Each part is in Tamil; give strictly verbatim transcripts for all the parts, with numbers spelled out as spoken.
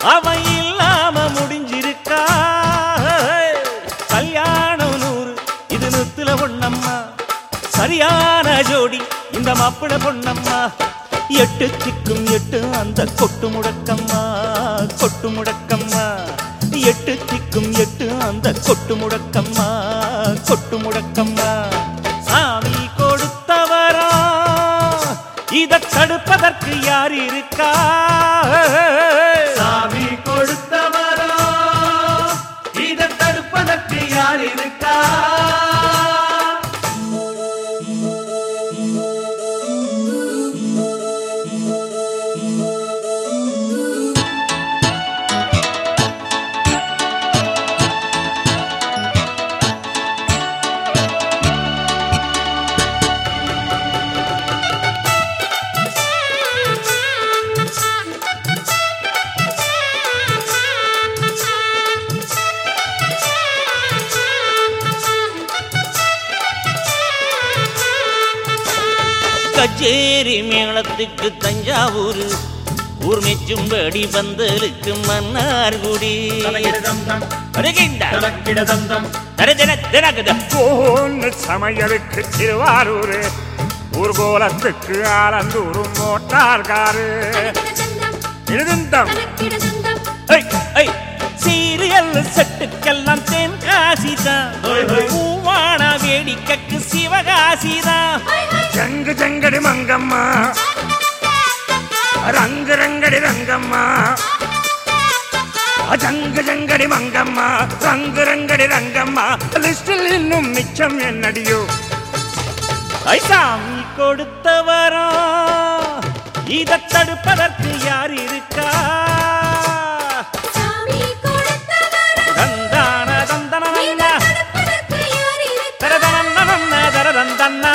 அவன் இல்லாம முடிஞ்சிருக்கா கல்யாணம் நூறு இது நூத்துல ஒண்ணம்மா சரியான ஜோடி இந்த மாப்பிள பொண்ணம்மா எட்டு திக்கும் எட்டு அந்த கொட்டு முடக்கம்மா கொட்டு முடக்கம்மா எட்டு திக்கும் எட்டு அந்த கொட்டு முடக்கம்மா கொட்டு முடக்கம்மா சாமி கொடுத்தவரா இதை தடுப்பதற்கு யார் இருக்கா சாமி கொடுத்தவரா இதை தடுப்பதற்கு யார் இருக்கா கச்சேரி மேளத்துக்கு தஞ்சாவூர் ஊர் மெச்சும்படி பந்தலுக்கு மன்னார்குடி சமையலுக்கு திருவாரூர் ஊர்கோலத்துக்கு ஆலந்தூர் மோட்டார்காரு சீரியல் செட்டுக்கெல்லாம் தென்காசிதான் பூவான வேடிக்கைக்கு சிவகாசிதான் ஜங்கு ஜங்கடி மங்கம்மா ரங்கு ரங்கடி ரங்கம்மா ஜங்கு ஜங்கடி மங்கம்மா ரங்கு ரங்கடி ரங்கம்மா லிஸ்டில் இன்னும் மிச்சம் என்னடியோ சாமி கொடுத்தவரா இதை தடுப்பதற்கு யார் இருக்கா தந்தான தந்தன தரதன தரதந்தன்னா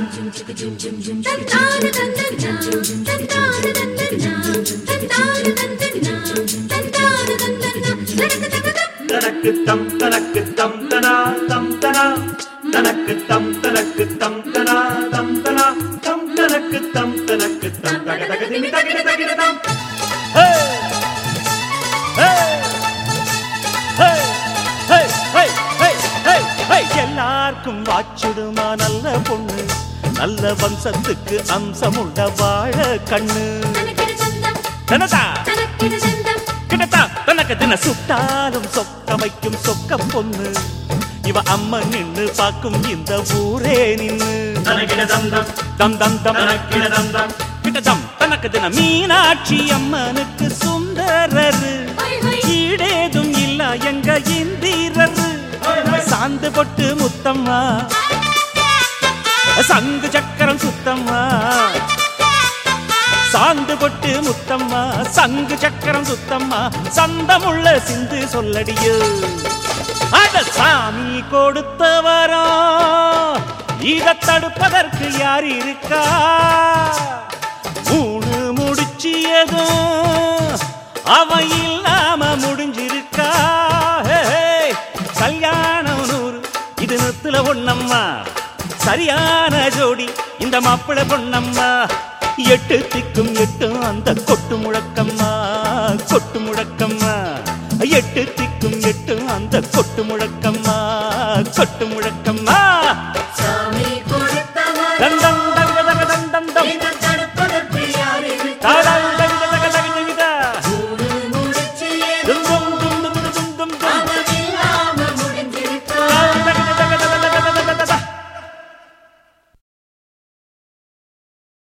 தனக்கு தம் தனக்கு தம் தனா தம் தனா தனக்கு தம் தனக்கு தம் தனா தம் தனா தம் தனக்கு தம் தனக்கு தம் தக தக திமி தகிட தகிட தம் எல்லாருக்கும் வாச்சிடுமா நல்ல பொண்ணு நல்ல வம்சத்துக்கு அம்சமுள்ள வாழ கண்ணு கிட்டத்தா தனக்கு தின சுட்டாலும் சொக்க வைக்கும் சொக்க பொண்ணு இவ அம்மா நின்னு பாக்கும் இந்த ஊரே நின்னு தனக்கிடம் தம் தம் தம் தனக்கிடம் கிட்டதம் தனக்கு தின மீனாட்சி அம்மனுக்கு சுந்தரரு ஈடேதும் இல்ல எங்க இந்திரரு சாந்து பொட்டு முத்தம்மா சங்கு சக்கரம் சுத்தம்மா சாந்து பொட்டு முத்தம்மா சங்கு சக்கரம் சுத்தம்மா சந்தமுள்ள சிந்து சொல்லடியோ அட சாமி கொடுத்தவரா இதை தடுப்பதற்கு யார் இருக்கா மூணு முடிச்சியதும் அவன் இல்லாம முடிஞ்சிருக்கா கல்யாணம் நூறு இது நூத்துல ஒண்ணம்மா சரியான ஜோடி இந்த மாப்பிள பொண்ணம்மா எட்டு திக்கும் எட்டு அந்த கொட்டு முழக்கம்மா கொட்டு முழக்கம்மா எட்டு திக்கும் எட்டு அந்த கொட்டு முழக்கம்மா கொட்டு முழக்கம்மா